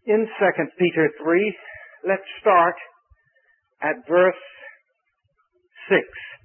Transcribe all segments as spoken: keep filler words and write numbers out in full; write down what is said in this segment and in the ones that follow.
In Second Peter three, let's start at verse six.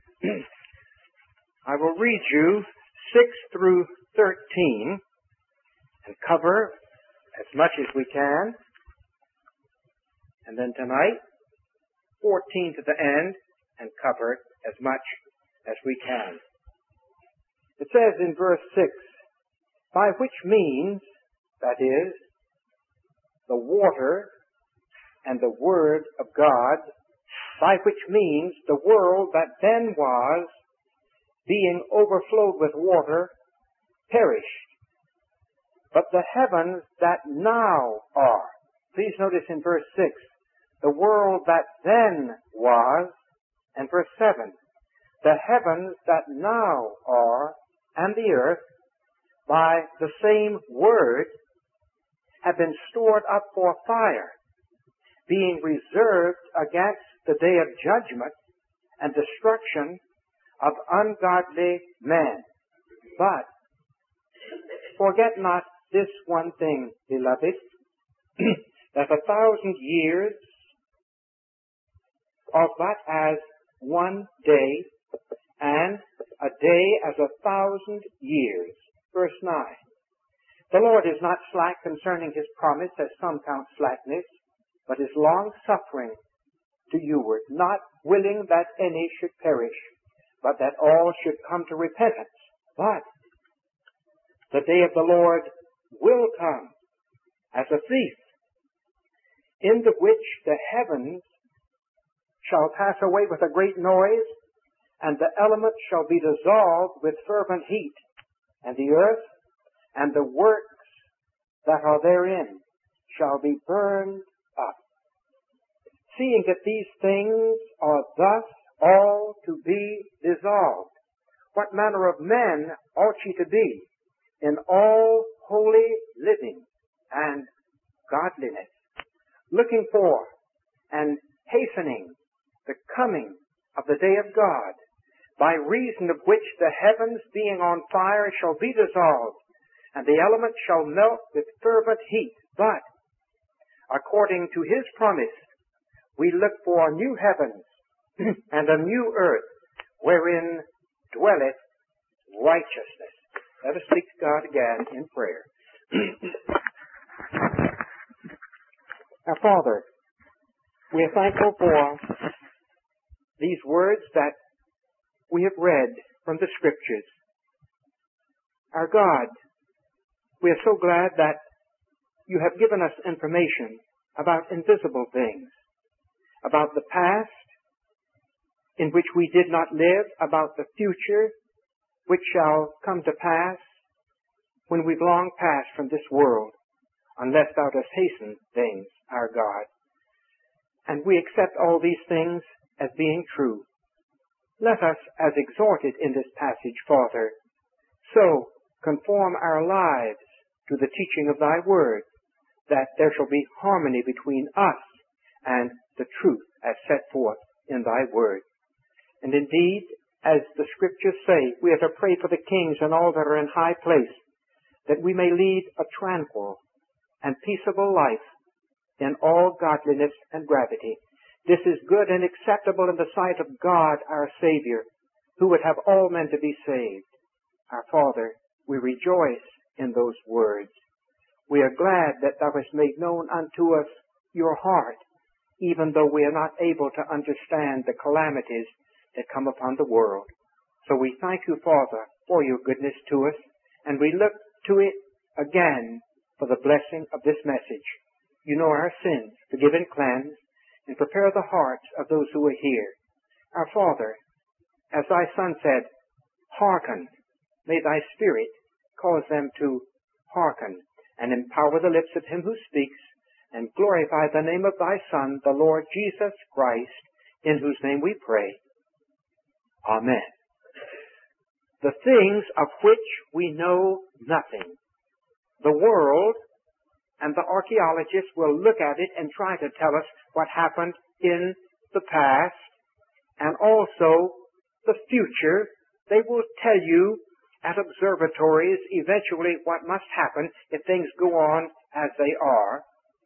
I will read you six through thirteen and cover as much as we can. And then tonight, fourteen to the end and cover as much as we can. It says in verse six, by which means, that is, the water and the Word of God, by which means the world that then was, being overflowed with water, perished. But the heavens that now are, please notice in verse six, the world that then was, and verse seven, the heavens that now are, and the earth, by the same Word, have been stored up for fire, being reserved against the day of judgment and destruction of ungodly men. But forget not this one thing, beloved, that a thousand years are but as one day, and a day as a thousand years. Verse nine. The Lord is not slack concerning his promise, as some count slackness, but is long-suffering to youward, not willing that any should perish, but that all should come to repentance. But the day of the Lord will come as a thief, in the which the heavens shall pass away with a great noise, and the elements shall be dissolved with fervent heat, and the earth and the works that are therein shall be burned up. Seeing that these things are thus all to be dissolved, what manner of men ought ye to be in all holy living and godliness, looking for and hastening the coming of the day of God, by reason of which the heavens being on fire shall be dissolved, and the elements shall melt with fervent heat. But, according to his promise, we look for new heavens and a new earth, wherein dwelleth righteousness. Let us speak to God again in prayer. Our Father, we are thankful for these words that we have read from the Scriptures. Our God, we are so glad that you have given us information about invisible things, about the past in which we did not live, about the future which shall come to pass when we've long passed from this world, unless thou dost hasten things, our God. And we accept all these things as being true. Let us, as exhorted in this passage, Father, so conform our lives to the teaching of thy word, that there shall be harmony between us and the truth as set forth in thy word. And indeed, as the Scriptures say, we are to pray for the kings and all that are in high place, that we may lead a tranquil and peaceable life in all godliness and gravity. This is good and acceptable in the sight of God our Savior, who would have all men to be saved. Our Father, we rejoice in those words. We are glad that thou hast made known unto us your heart, even though we are not able to understand the calamities that come upon the world. So we thank you, Father, for your goodness to us, and we look to it again for the blessing of this message. You know our sins, forgive and cleanse, and prepare the hearts of those who are here. Our Father, as thy Son said, hearken. May thy Spirit cause them to hearken and empower the lips of him who speaks, and glorify the name of thy Son, the Lord Jesus Christ, in whose name we pray. Amen. The things of which we know nothing. The world and the archaeologists will look at it and try to tell us what happened in the past and also the future. They will tell you at observatories eventually what must happen if things go on as they are.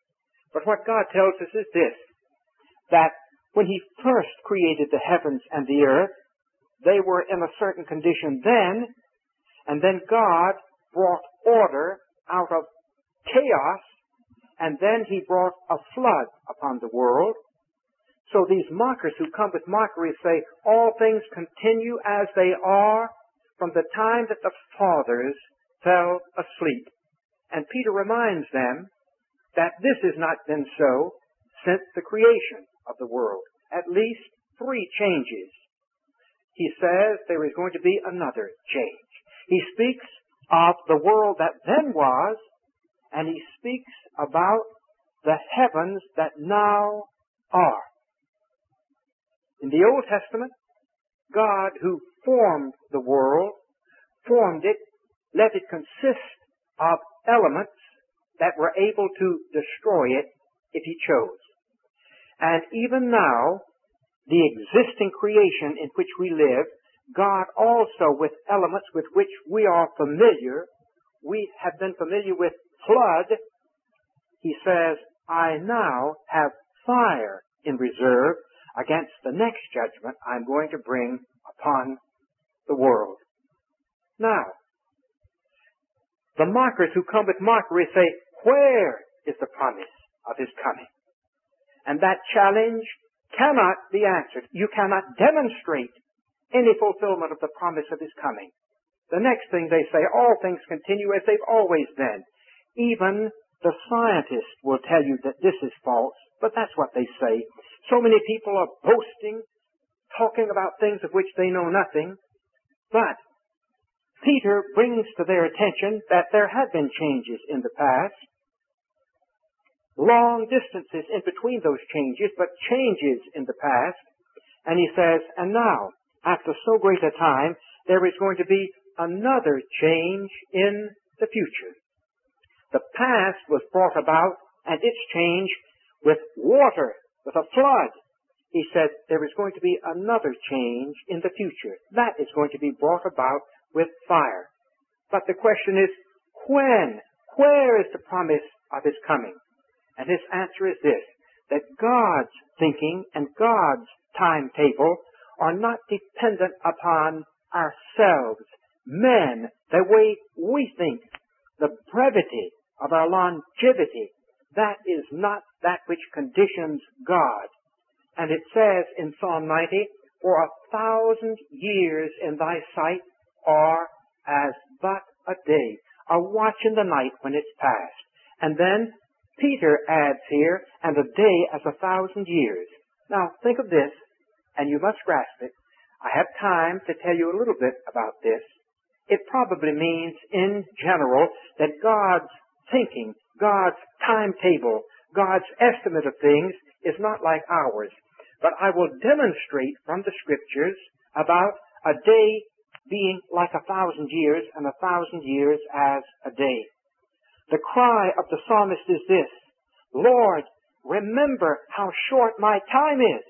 But what God tells us is this, that when He first created the heavens and the earth, they were in a certain condition then, and then God brought order out of chaos, and then He brought a flood upon the world. So these mockers who come with mockery say, all things continue as they are from the time that the fathers fell asleep. And Peter reminds them that this has not been so since the creation of the world. At least three changes. He says there is going to be another change. He speaks of the world that then was, and He speaks about the heavens that now are. In the Old Testament, God, who formed the world, formed it, let it consist of elements that were able to destroy it if He chose. And even now, the existing creation in which we live, God also with elements with which we are familiar, we have been familiar with flood. He says, I now have fire in reserve against the next judgment I'm going to bring upon the world. Now, the mockers who come with mockery say, where is the promise of His coming? And that challenge cannot be answered. You cannot demonstrate any fulfillment of the promise of His coming. The next thing they say, all things continue as they've always been. Even the scientists will tell you that this is false, but that's what they say. So many people are boasting, talking about things of which they know nothing. But Peter brings to their attention that there have been changes in the past. Long distances in between those changes, but changes in the past. And he says, and now, after so great a time, there is going to be another change in the future. The past was brought about, and its change with water, with a flood. He said there is going to be another change in the future. That is going to be brought about with fire. But the question is, when? Where is the promise of His coming? And his answer is this, that God's thinking and God's timetable are not dependent upon ourselves, men, the way we think, the brevity of our longevity. That is not that which conditions God. And it says in Psalm ninety, for a thousand years in thy sight are as but a day, a watch in the night when it's past. And then Peter adds here, and a day as a thousand years. Now, think of this, and you must grasp it. I have time to tell you a little bit about this. It probably means, in general, that God's thinking, God's timetable, God's estimate of things is not like ours. But I will demonstrate from the Scriptures about a day being like a thousand years, and a thousand years as a day. The cry of the psalmist is this, Lord, remember how short my time is.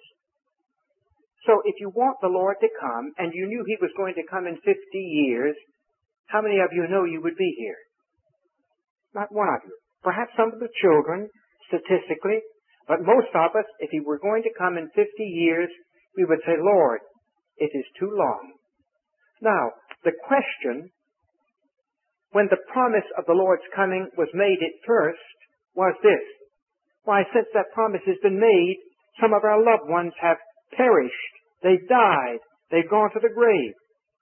So if you want the Lord to come, and you knew He was going to come in fifty years, how many of you know you would be here? Not one of you. Perhaps some of the children, statistically, but most of us, if He were going to come in fifty years, we would say, Lord, it is too long. Now, the question, when the promise of the Lord's coming was made at first, was this. Why, since that promise has been made, some of our loved ones have perished. They've died. They've gone to the grave.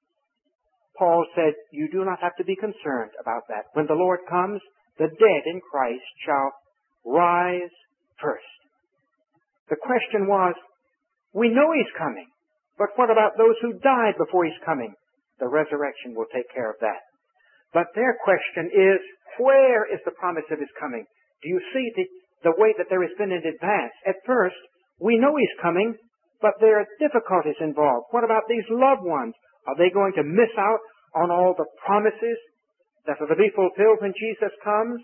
Paul said, you do not have to be concerned about that. When the Lord comes, the dead in Christ shall rise first. The question was, we know He's coming, but what about those who died before He's coming? The resurrection will take care of that. But their question is, where is the promise of His coming? Do you see the, the way that there has been in advance? At first, we know He's coming, but there are difficulties involved. What about these loved ones? Are they going to miss out on all the promises that are to be fulfilled when Jesus comes?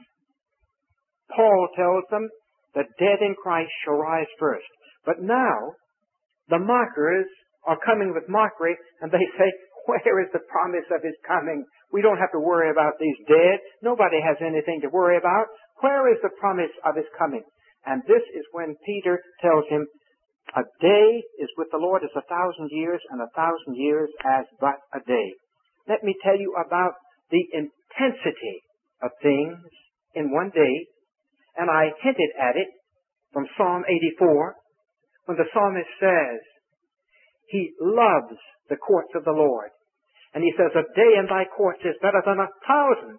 Paul tells them, the dead in Christ shall rise first. But now, the mockers are coming with mockery, and they say, where is the promise of His coming? We don't have to worry about these dead. Nobody has anything to worry about. Where is the promise of His coming? And this is when Peter tells him, a day is with the Lord as a thousand years, and a thousand years as but a day. Let me tell you about the intensity of things in one day, and I hinted at it from Psalm eighty-four, when the psalmist says, he loves the courts of the Lord. And he says, a day in thy courts is better than a thousand.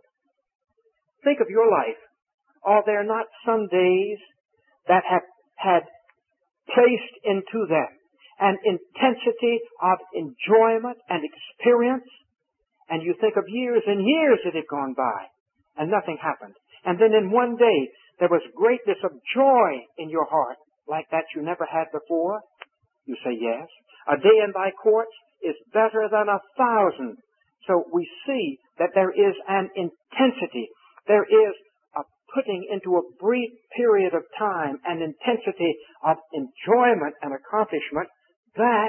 Think of your life. Are there not some days that have had placed into them an intensity of enjoyment and experience? And you think of years and years that had gone by, and nothing happened. And then in one day, there was greatness of joy in your heart, like that you never had before. You say, yes. A day in thy courts is better than a thousand. So we see that there is an intensity. There is a putting into a brief period of time an intensity of enjoyment and accomplishment that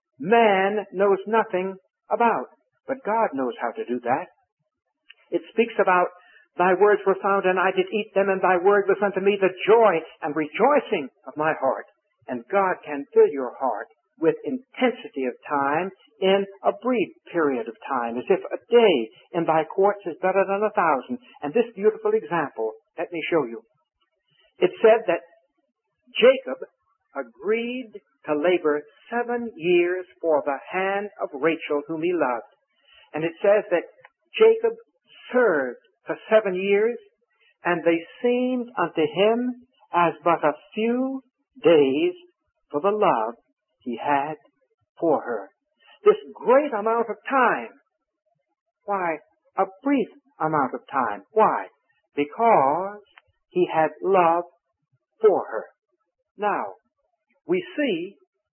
man knows nothing about. But God knows how to do that. It speaks about, thy words were found, and I did eat them, and thy word was unto me the joy and rejoicing of my heart. And God can fill your heart with intensity of time in a brief period of time, as if a day in thy courts is better than a thousand. And this beautiful example, let me show you. It said that Jacob agreed to labor seven years for the hand of Rachel, whom he loved. And it says that Jacob served for seven years, and they seemed unto him as but a few days for the love he had for her. This great amount of time. Why, a brief amount of time. Why? Because he had love for her. Now, we see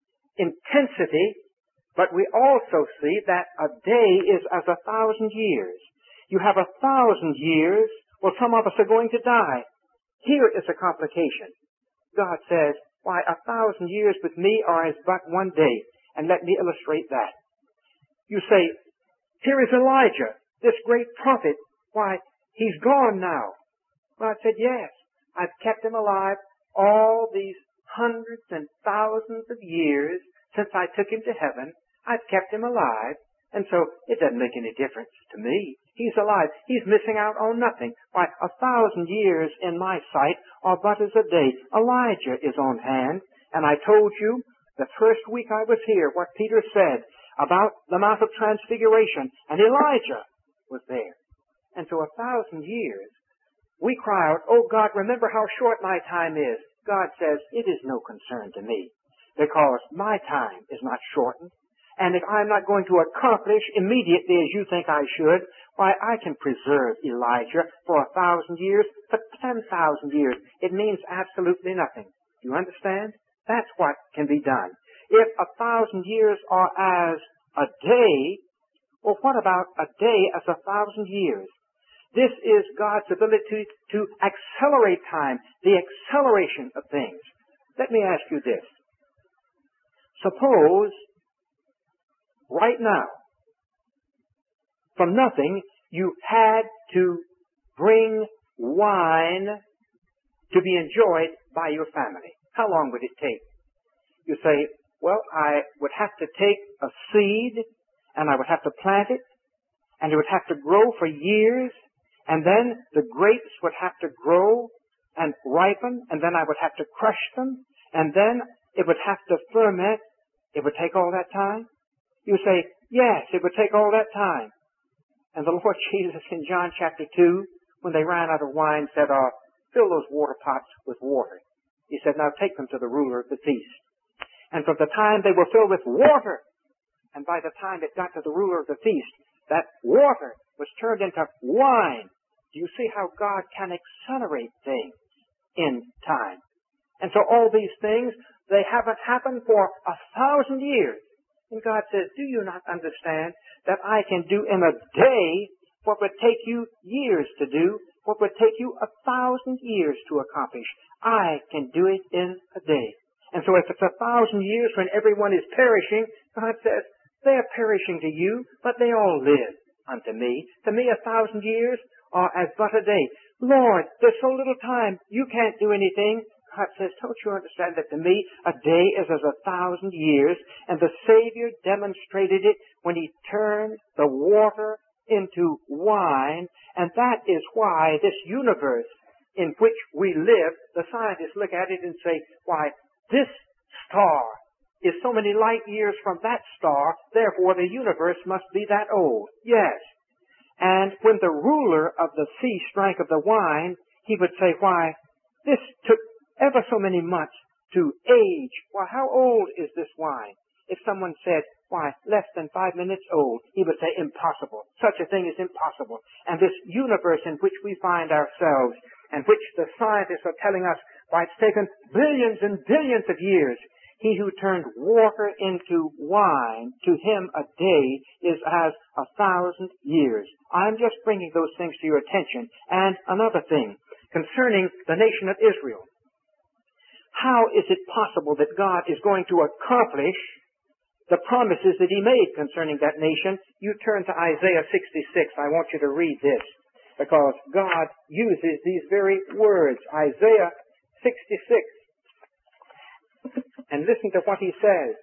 intensity, but we also see that a day is as a thousand years. You have a thousand years, well, some of us are going to die. Here is a complication. God says, why, a thousand years with me are as but one day. And let me illustrate that. You say, here is Elijah, this great prophet. Why, he's gone now. God said, yes, I've kept him alive all these hundreds and thousands of years since I took him to heaven. I've kept him alive. And so it doesn't make any difference to me. He's alive. He's missing out on nothing. Why, a thousand years in my sight are but as a day. Elijah is on hand. And I told you the first week I was here what Peter said about the Mount of Transfiguration. And Elijah was there. And so a thousand years, we cry out, oh God, remember how short my time is. God says, it is no concern to me, because my time is not shortened. And if I'm not going to accomplish immediately as you think I should, why, I can preserve Elijah for a thousand years, for ten thousand years. It means absolutely nothing. Do you understand? That's what can be done. If a thousand years are as a day, well, what about a day as a thousand years? This is God's ability to accelerate time, the acceleration of things. Let me ask you this. Suppose right now, from nothing, you had to bring wine to be enjoyed by your family. How long would it take? You say, well, I would have to take a seed, and I would have to plant it, and it would have to grow for years, and then the grapes would have to grow and ripen, and then I would have to crush them, and then it would have to ferment. It would take all that time? You say, yes, it would take all that time. And the Lord Jesus in John chapter two, when they ran out of wine, said, uh, fill those water pots with water. He said, now take them to the ruler of the feast. And from the time they were filled with water, and by the time it got to the ruler of the feast, that water was turned into wine. Do you see how God can accelerate things in time? And so all these things, they haven't happened for a thousand years. And God says, do you not understand that I can do in a day what would take you years to do, what would take you a thousand years to accomplish? I can do it in a day. And so if it's a thousand years when everyone is perishing, God says, they are perishing to you, but they all live unto me. To me, a thousand years are as but a day. Lord, there's so little time. You can't do anything. God says, don't you understand that to me a day is as a thousand years? And the Savior demonstrated it when He turned the water into wine. And that is why this universe in which we live, the scientists look at it and say, why, this star is so many light years from that star, therefore the universe must be that old. Yes. And when the ruler of the feast drank of the wine, he would say, why, this took ever so many months to age. Well, how old is this wine? If someone said, why, less than five minutes old, he would say, impossible. Such a thing is impossible. And this universe in which we find ourselves, and which the scientists are telling us, why, it's taken billions and billions of years. He who turned water into wine, to him a day is as a thousand years. I'm just bringing those things to your attention. And another thing, concerning the nation of Israel. How is it possible that God is going to accomplish the promises that He made concerning that nation? You turn to Isaiah sixty-six. I want you to read this, because God uses these very words. Isaiah sixty-six. And listen to what He says,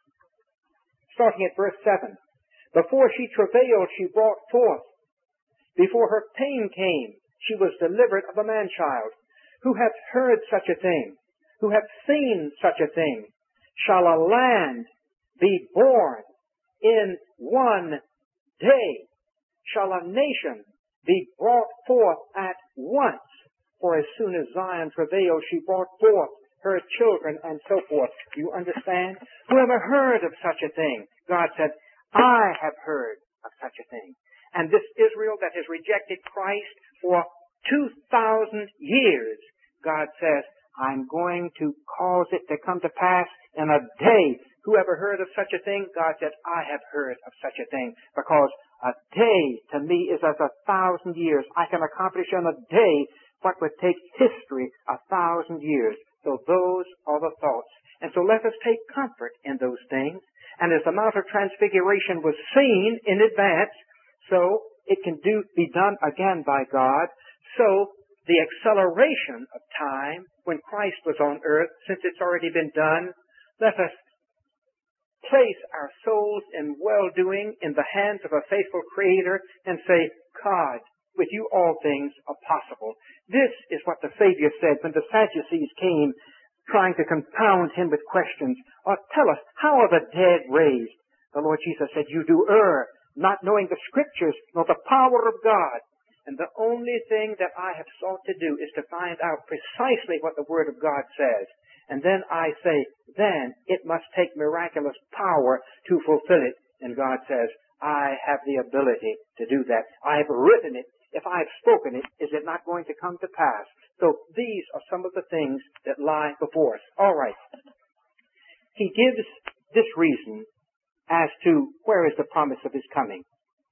starting at verse seven. Before she travailed, she brought forth. Before her pain came, she was delivered of a man-child. Who hath heard such a thing? Who hath seen such a thing? Shall a land be born in one day? Shall a nation be brought forth at once? For as soon as Zion travailed, she brought forth her children, and so forth. Do you understand? Who ever heard of such a thing? God said, I have heard of such a thing. And this Israel that has rejected Christ for two thousand years, God says, I'm going to cause it to come to pass in a day. Who ever heard of such a thing? God said, I have heard of such a thing, because a day to me is as a thousand years. I can accomplish in a day what would take history a thousand years. So those are the thoughts. And so let us take comfort in those things. And as the Mount of Transfiguration was seen in advance, so it can do be done again by God. So the acceleration of time when Christ was on earth, since it's already been done, let us place our souls in well-doing in the hands of a faithful Creator and say, God, with you all things are possible. This is what the Savior said when the Sadducees came trying to confound Him with questions. Or tell us, how are the dead raised? The Lord Jesus said, you do err, not knowing the Scriptures nor the power of God. And the only thing that I have sought to do is to find out precisely what the Word of God says. And then I say, then it must take miraculous power to fulfill it. And God says, I have the ability to do that. I have written it. If I have spoken it, is it not going to come to pass? So these are some of the things that lie before us. All right. He gives this reason as to where is the promise of His coming.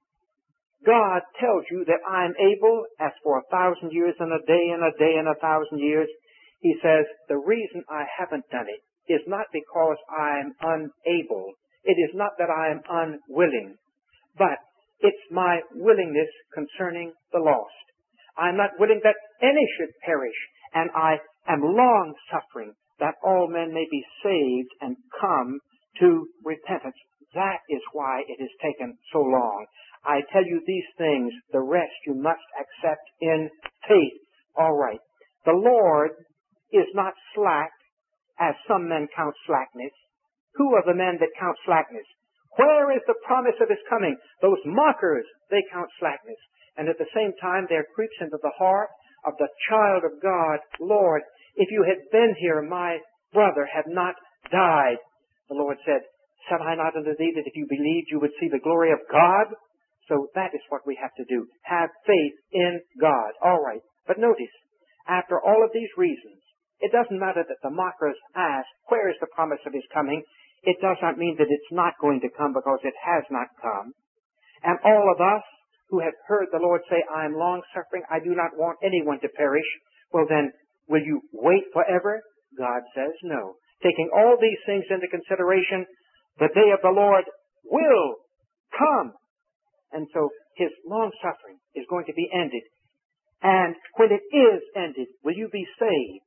God tells you that I'm able, as for a thousand years and a day and a day and a thousand years. He says, the reason I haven't done it is not because I'm unable. It is not that I am unwilling, but it's my willingness concerning the lost. I'm not willing that any should perish, and I am long-suffering that all men may be saved and come to repentance. That is why it has taken so long. I tell you these things, the rest you must accept in faith. All right. The Lord is not slack, as some men count slackness. Who are the men that count slackness? Where is the promise of His coming? Those mockers, they count slackness. And at the same time, there creeps into the heart of the child of God, Lord, if you had been here, my brother had not died. The Lord said, said I not unto thee that if you believed, you would see the glory of God? So that is what we have to do. Have faith in God. All right. But notice, after all of these reasons, it doesn't matter that the mockers ask, where is the promise of His coming? It does not mean that it's not going to come, because it has not come. And all of us who have heard the Lord say, I am long-suffering, I do not want anyone to perish. Well then, will you wait forever? God says no. Taking all these things into consideration, the day of the Lord will come. And so His long-suffering is going to be ended. And when it is ended, will you be saved?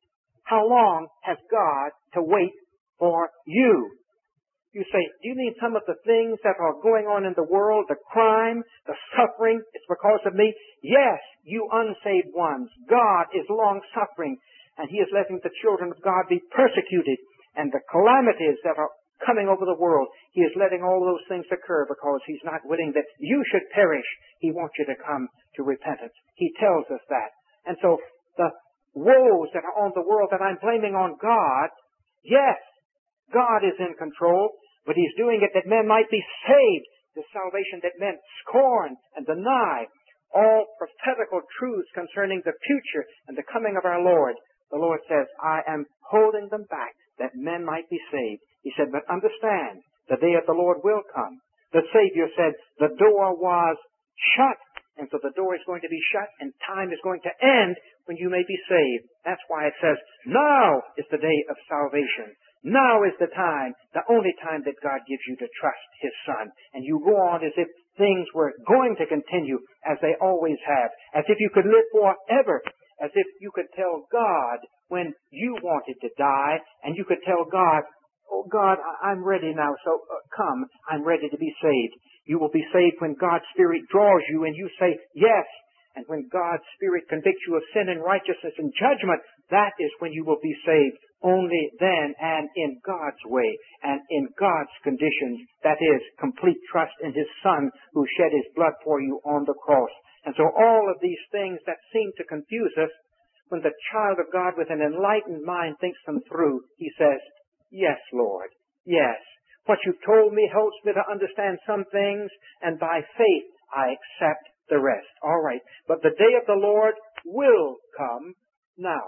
how long has God to wait for you? You say, do you mean some of the things that are going on in the world, the crime, the suffering, it's because of me? Yes, you unsaved ones. God is long-suffering, and He is letting the children of God be persecuted. And the calamities that are coming over the world, He is letting all those things occur because He's not willing that you should perish. He wants you to come to repentance. He tells us that. And so the woes that are on the world that I'm blaming on God, yes, God is in control, but He's doing it that men might be saved. The salvation that men scorn and deny. All prophetical truths concerning the future and the coming of our Lord. The Lord says, I am holding them back that men might be saved. He said, but understand, the day of the Lord will come. The Savior said, the door was shut. And so the door is going to be shut and time is going to end when you may be saved. That's why it says, now is the day of salvation. Now is the time, the only time that God gives you to trust His Son. And you go on as if things were going to continue as they always have. As if you could live forever. As if you could tell God when you wanted to die. And you could tell God, oh God, I'm ready now, so uh, come, I'm ready to be saved. You will be saved when God's Spirit draws you and you say, yes. And when God's Spirit convicts you of sin and righteousness and judgment, that is when you will be saved. Only then and in God's way and in God's conditions. That is, complete trust in His Son who shed His blood for you on the cross. And so all of these things that seem to confuse us, when the child of God with an enlightened mind thinks them through, he says, yes, Lord, yes. What you've told me helps me to understand some things, and by faith I accept the rest. All right. But the day of the Lord will come now.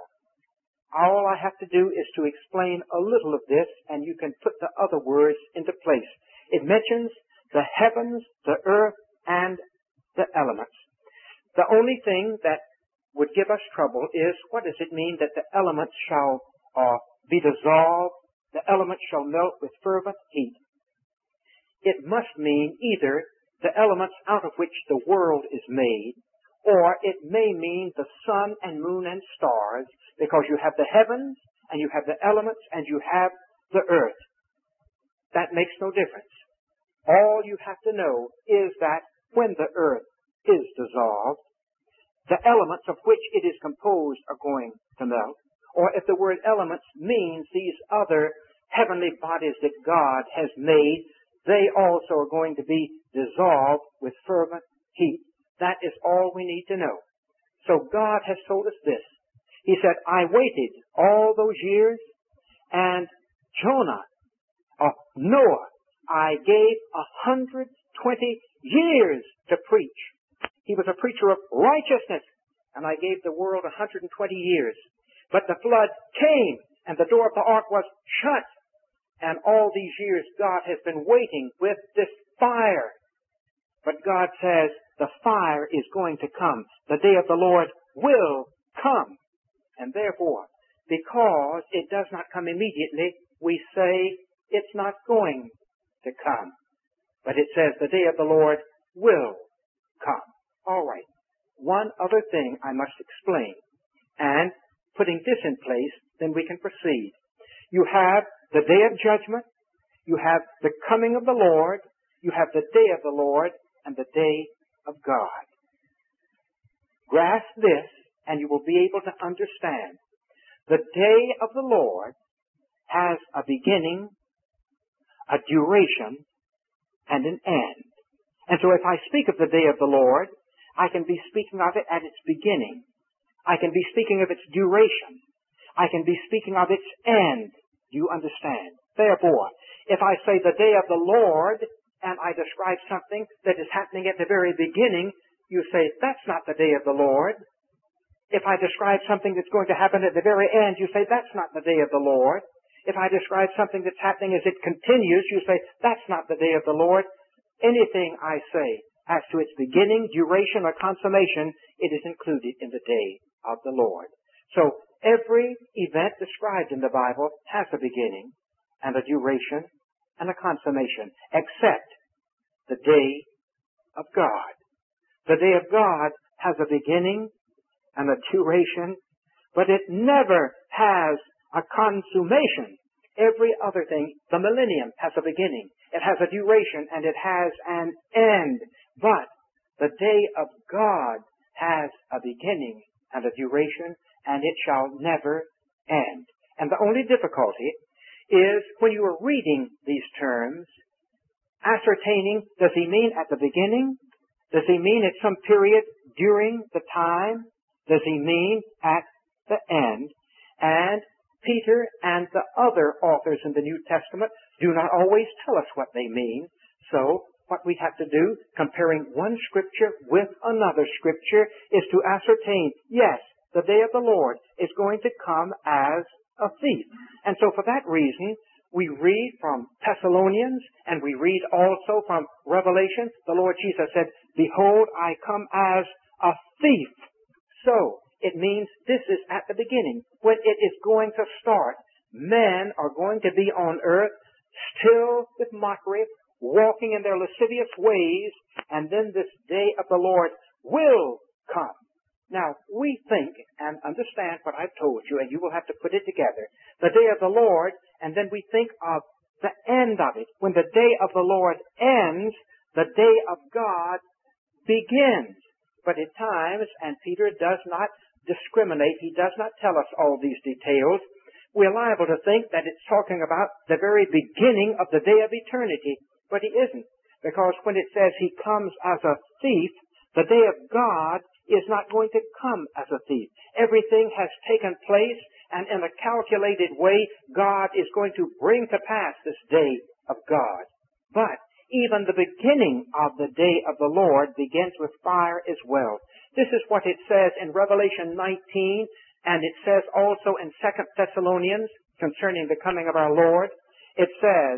All I have to do is to explain a little of this, and you can put the other words into place. It mentions the heavens, the earth, and the elements. The only thing that would give us trouble is, what does it mean that the elements shall uh, be dissolved, the elements shall melt with fervent heat? It must mean either the elements out of which the world is made, or it may mean the sun and moon and stars, because you have the heavens, and you have the elements, and you have the earth. That makes no difference. All you have to know is that when the earth is dissolved, the elements of which it is composed are going to melt. Or if the word elements means these other heavenly bodies that God has made, they also are going to be dissolved with fervent heat. That is all we need to know. So God has told us this. He said, I waited all those years, and Jonah, uh, Noah, I gave a hundred twenty years to preach. He was a preacher of righteousness, and I gave the world a hundred and twenty years. But the flood came, and the door of the ark was shut. And all these years God has been waiting with this fire. But God says the fire is going to come. The day of the Lord will come. And therefore, because it does not come immediately, we say it's not going to come. But it says the day of the Lord will come. All right. One other thing I must explain. And putting this in place, then we can proceed. You have the day of judgment. You have the coming of the Lord. You have the day of the Lord and the day of God. Grasp this, and you will be able to understand. The day of the Lord has a beginning, a duration, and an end. And so if I speak of the day of the Lord, I can be speaking of it at its beginning. I can be speaking of its duration. I can be speaking of its end. Do you understand? Therefore, if I say the day of the Lord, and I describe something that is happening at the very beginning, you say, that's not the day of the Lord. If I describe something that's going to happen at the very end, you say, that's not the day of the Lord. If I describe something that's happening as it continues, you say, that's not the day of the Lord. Anything I say as to its beginning, duration, or consummation, it is included in the day of the Lord. So every event described in the Bible has a beginning and a duration and a consummation, except the day of God. The day of God has a beginning and a duration, but it never has a consummation. Every other thing, the millennium has a beginning. It has a duration and it has an end. But the day of God has a beginning and a duration, and it shall never end. And the only difficulty is when you are reading these terms, ascertaining, does he mean at the beginning? Does he mean at some period during the time? Does he mean at the end? And Peter and the other authors in the New Testament do not always tell us what they mean. So what we have to do, comparing one scripture with another scripture, is to ascertain, yes, the day of the Lord is going to come as a thief. And so for that reason, we read from Thessalonians and we read also from Revelation. The Lord Jesus said, "Behold, I come as a thief." So it means this is at the beginning, when it is going to start. Men are going to be on earth still with mockery, walking in their lascivious ways, and then this day of the Lord will come. Now, we think and understand what I've told you, and you will have to put it together. The day of the Lord, and then we think of the end of it. When the day of the Lord ends, the day of God begins. But at times, and Peter does not discriminate, he does not tell us all these details, we're liable to think that it's talking about the very beginning of the day of eternity. But he isn't. Because when it says he comes as a thief, the day of God is not going to come as a thief. Everything has taken place, and in a calculated way, God is going to bring to pass this day of God. But even the beginning of the day of the Lord begins with fire as well. This is what it says in Revelation nineteen, and it says also in Second Thessalonians concerning the coming of our Lord. It says,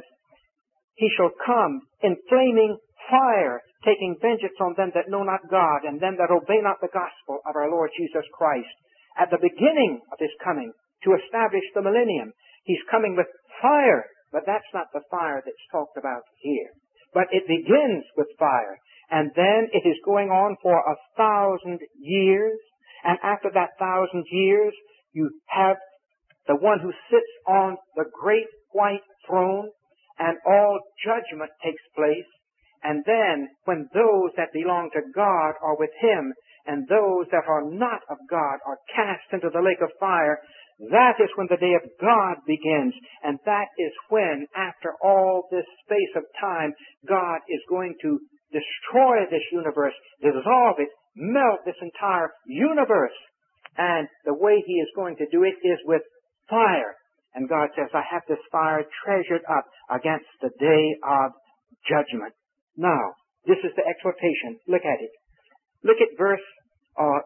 "He shall come in flaming fire, taking vengeance on them that know not God, and them that obey not the gospel of our Lord Jesus Christ." At the beginning of his coming, to establish the millennium, he's coming with fire, but that's not the fire that's talked about here. But it begins with fire, and then it is going on for a thousand years, and after that thousand years, you have the one who sits on the great white throne, and all judgment takes place. And then, when those that belong to God are with him, and those that are not of God are cast into the lake of fire, that is when the day of God begins. And that is when, after all this space of time, God is going to destroy this universe, dissolve it, melt this entire universe. And the way he is going to do it is with fire. And God says, "I have this fire treasured up against the day of judgment." Now, this is the exhortation. Look at it. Look at verse, uh,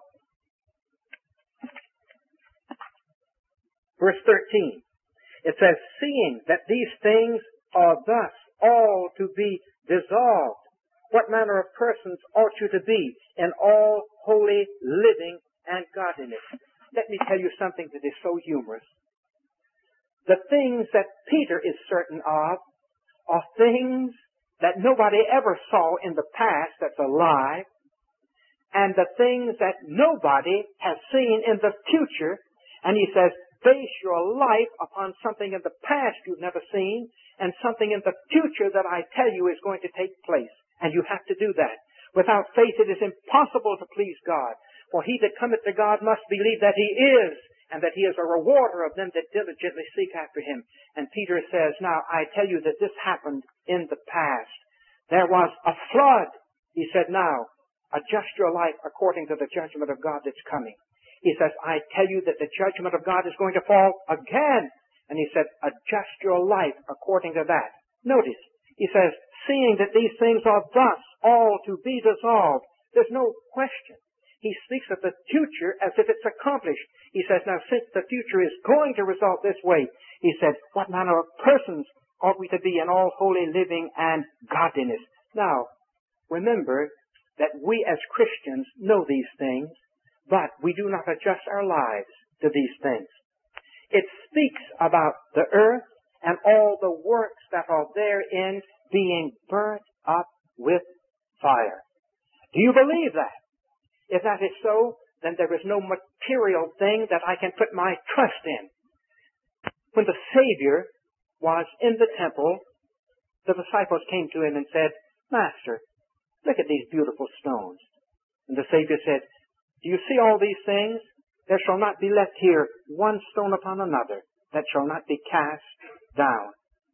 verse thirteen. It says, "Seeing that these things are thus all to be dissolved, what manner of persons ought you to be in all holy living and godliness?" Let me tell you something that is so humorous. The things that Peter is certain of are things that nobody ever saw in the past that's alive, and the things that nobody has seen in the future. And he says, base your life upon something in the past you've never seen, and something in the future that I tell you is going to take place. And you have to do that. Without faith it is impossible to please God. For he that cometh to God must believe that he is, and that he is a rewarder of them that diligently seek after him. And Peter says, now I tell you that this happened in the past. There was a flood. He said, now adjust your life according to the judgment of God that's coming. He says, I tell you that the judgment of God is going to fall again. And he said, adjust your life according to that. Notice, he says, seeing that these things are thus all to be dissolved. There's no question. He speaks of the future as if it's accomplished. He says, now since the future is going to result this way, he said, what manner of persons ought we to be in all holy living and godliness? Now, remember that we as Christians know these things, but we do not adjust our lives to these things. It speaks about the earth and all the works that are therein being burnt up with fire. Do you believe that? If that is so, then there is no material thing that I can put my trust in. when the Savior was in the temple, the disciples came to him and said, Master, look at these beautiful stones. And the Savior said, do you see all these things? There shall not be left here one stone upon another that shall not be cast down.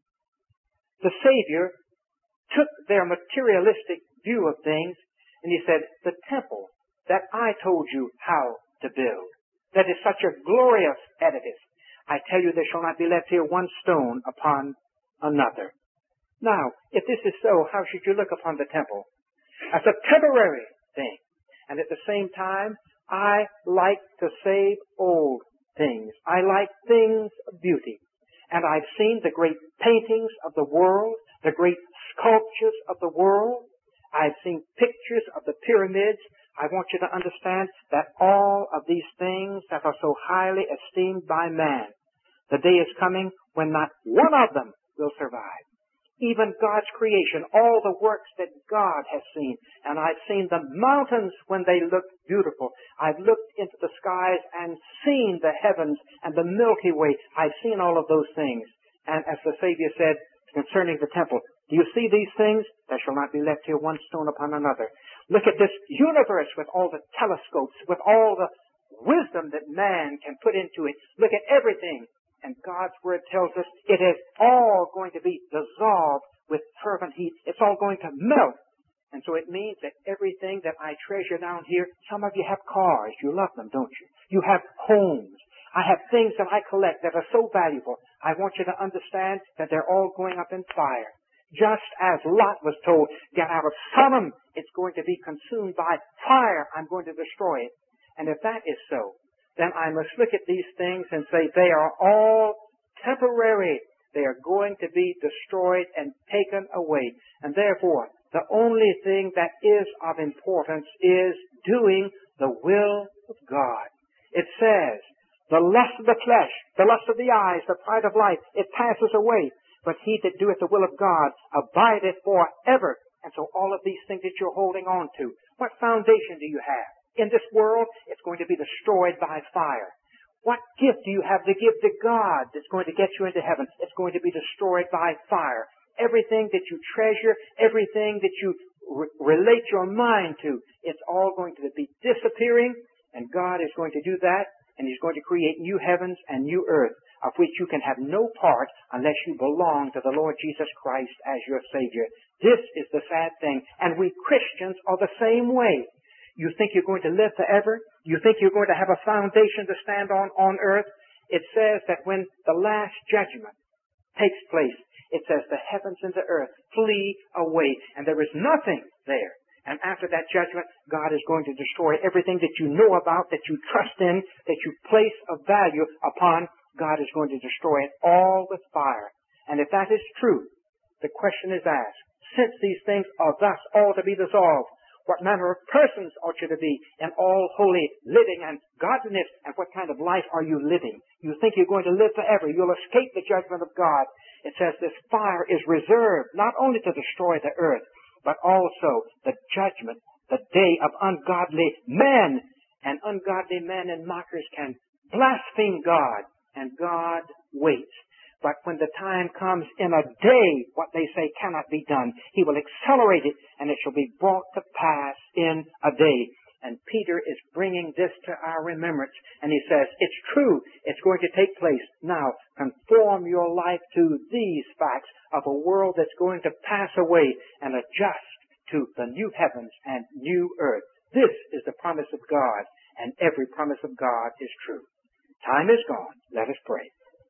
The Savior took their materialistic view of things and he said, the temple that I told you how to build, that is such a glorious edifice, I tell you there shall not be left here one stone upon another. Now, if this is so, how should you look upon the temple? As a temporary thing. And at the same time, I like to save old things. I like things of beauty. And I've seen the great paintings of the world, the great sculptures of the world. I've seen pictures of the pyramids. I want you to understand that all of these things that are so highly esteemed by man, the day is coming when not one of them will survive. Even God's creation, all the works that God has seen. And I've seen the mountains when they look beautiful. I've looked into the skies and seen the heavens and the Milky Way. I've seen all of those things. And as the Savior said concerning the temple, do you see these things? There shall not be left here one stone upon another. Look at this universe with all the telescopes, with all the wisdom that man can put into it. Look at everything. And God's Word tells us it is all going to be dissolved with fervent heat. It's all going to melt. And so it means that everything that I treasure down here, some of you have cars. You love them, don't you? You have homes. I have things that I collect that are so valuable. I want you to understand that they're all going up in fire. Just as Lot was told, get out of Sodom. It's going to be consumed by fire. I'm going to destroy it. And if that is so, then I must look at these things and say they are all temporary. They are going to be destroyed and taken away. And therefore, the only thing that is of importance is doing the will of God. It says, the lust of the flesh, the lust of the eyes, the pride of life, it passes away. But he that doeth the will of God abideth forever. And so all of these things that you're holding on to, what foundation do you have? In this world, it's going to be destroyed by fire. What gift do you have to give to God that's going to get you into heaven? It's going to be destroyed by fire. Everything that you treasure, everything that you re- relate your mind to, it's all going to be disappearing, and God is going to do that, and He's going to create new heavens and new earth, of which you can have no part unless you belong to the Lord Jesus Christ as your Savior. This is the sad thing, and we Christians are the same way. You think you're going to live forever? You think you're going to have a foundation to stand on on earth? It says that when the last judgment takes place, it says the heavens and the earth flee away, and there is nothing there. And after that judgment, God is going to destroy everything that you know about, that you trust in, that you place a value upon. God is going to destroy it all with fire. And if that is true, the question is asked, since these things are thus all to be dissolved, what manner of persons ought you to be in all holy living and godliness? And what kind of life are you living? You think you're going to live forever. You'll escape the judgment of God. It says this fire is reserved not only to destroy the earth, but also the judgment, the day of ungodly men. And ungodly men and mockers can blaspheme God, and God waits. But when the time comes in a day, what they say cannot be done, He will accelerate it, and it shall be brought to pass in a day. And Peter is bringing this to our remembrance, and he says, it's true, it's going to take place. Now, conform your life to these facts of a world that's going to pass away and adjust to the new heavens and new earth. This is the promise of God, and every promise of God is true. Time is gone. Let us pray.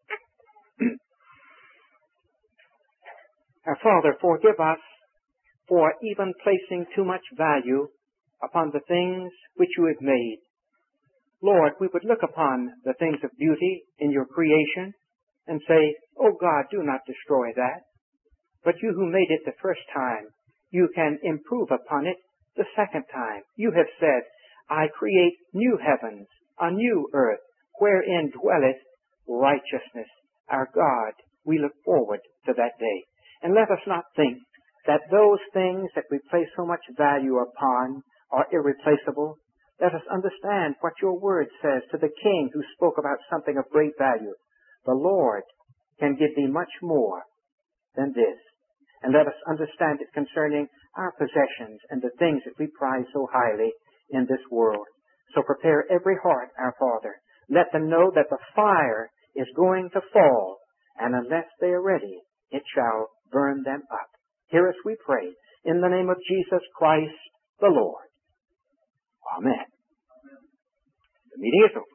Our Father, forgive us for even placing too much value upon the things which you have made. Lord, we would look upon the things of beauty in your creation and say, oh God, do not destroy that. But you who made it the first time, you can improve upon it the second time. You have said, I create new heavens, a new earth, wherein dwelleth righteousness. Our God, we look forward to that day. And let us not think that those things that we place so much value upon are irreplaceable. Let us understand what your word says to the king who spoke about something of great value. The Lord can give thee much more than this. And let us understand it concerning our possessions and the things that we prize so highly in this world. So prepare every heart, our Father. Let them know that the fire is going to fall, and unless they are ready, it shall burn them up. Hear us, we pray, in the name of Jesus Christ the Lord. Amen. The meeting is over.